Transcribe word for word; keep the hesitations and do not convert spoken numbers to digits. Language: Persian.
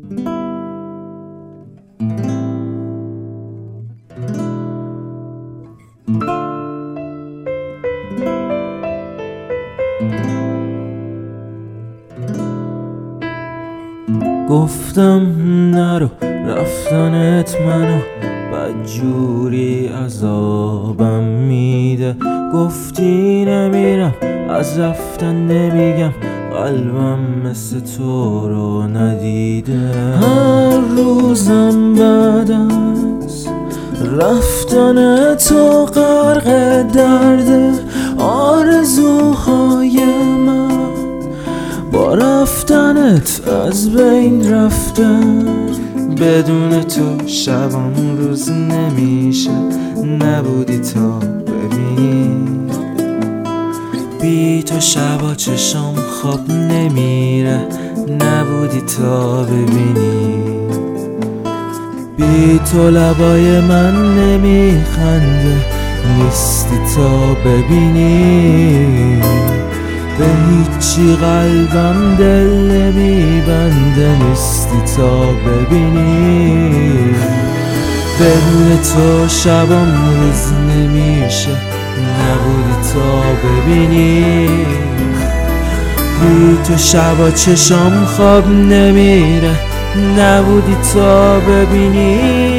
گفتم نرو رفتنت منو بدجوری عذابم میده. گفتی نمیرم از رفتن نمیگم قلبم مثل تو رو ندیده. هر روزم بعد از رفتن تو غرق درده. آرزوهای من با رفتنت از بین رفتن. بدون تو شبم روز نمیشه، نبودی تا ببینی. بی تو شبا چشم خواب نمیره، نبودی تا ببینی. بی تو لبای من نمیخنده، نیستی تا ببینی. به هیچی قلبم دل نمیبنده، نیستی تا ببینی. بدون تو شبم روز نمیشه، نبودی تا ببینی. بی تو شبا چشم خواب نمیره، نبودی تا ببینی.